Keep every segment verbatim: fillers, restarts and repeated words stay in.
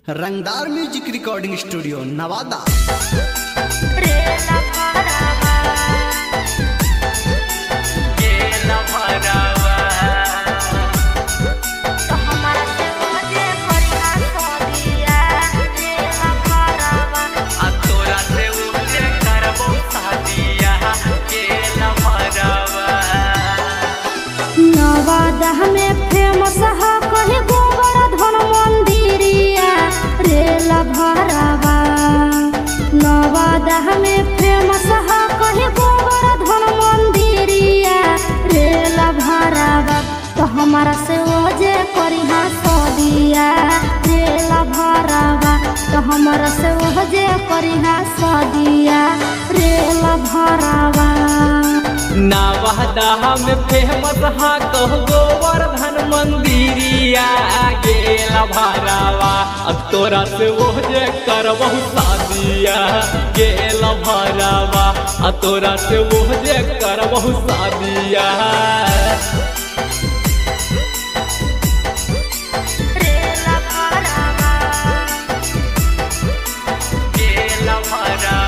रंगदार music recording studio Nawada. Nawada में famous है कहीं गोवर्धन मंदिरिया रेला भरावा। नवादा में फेमस है कहीं गोवर्धन मंदिरिया रेला भरावा। तो हमारा से ओजे करिहा सदिया रेला भरावा। तो हमारा से ओजे करिहा सदिया रेला भरावा। नवादा में फेमस हा कहो गोवर्धन मंदिरिया गेला भरावा। अब तोरा से वो जे करबहु शादिया गेला भरावा। अब तोरा से वो जे करबहु शादिया रेला भरावा गेला भरावा।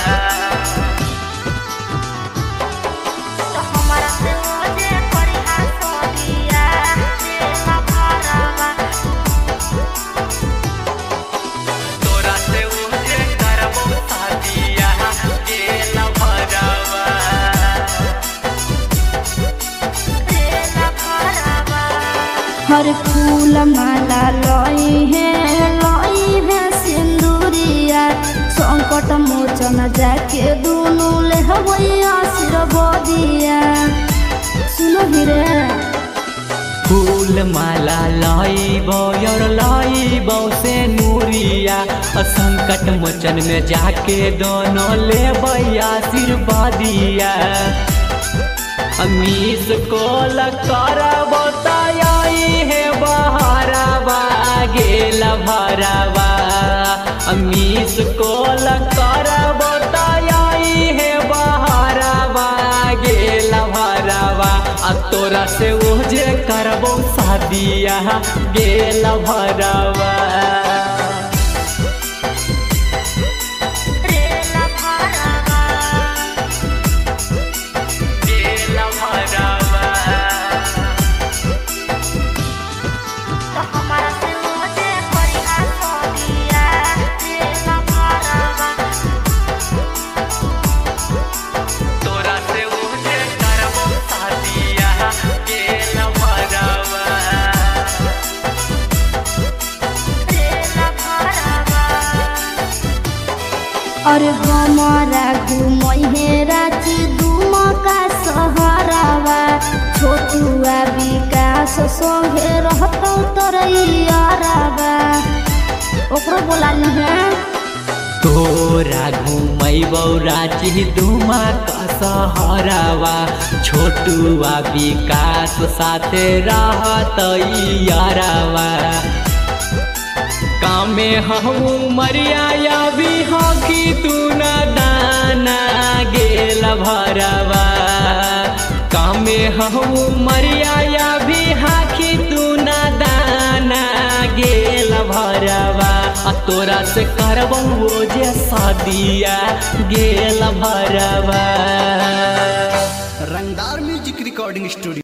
हर फूल माला लई है लई है सिंदूरिया। संकट मोचन जाके दोनों ले हवैया आशीर्वादिया। सुनो हीरे फूल माला लाई बोयर लाई बौ से नूरिया। संकट मोचन में जाके दोनों ले भैया आशीर्वादिया। अमीस को लकारा बताई है बहारावा गेला भरावा। अमीस को लकारा बताई है बहारावा गेला भरावा। अब तोरा से ओजे करबो शादिया गेला भरावा। और हमारा घूमई है रांची दुमा का सहारावा। छोटुआ विकास संगे रहतौ तरैयारावा। ओकरो बोला है तोरा घूमैबौ रांची दुमा का सहारावा। छोटुआ विकास साथे रहत यारावा। कामे हूँ मरिया भी हकी तू न दाना गेला भरावा। कामे हूँ मरिया भी हाकी तू न दाना गेला भरावा। तोरा से करबो जे शादिया गेला भरावा। रंगदार म्यूजिक रिकॉर्डिंग स्टूडियो।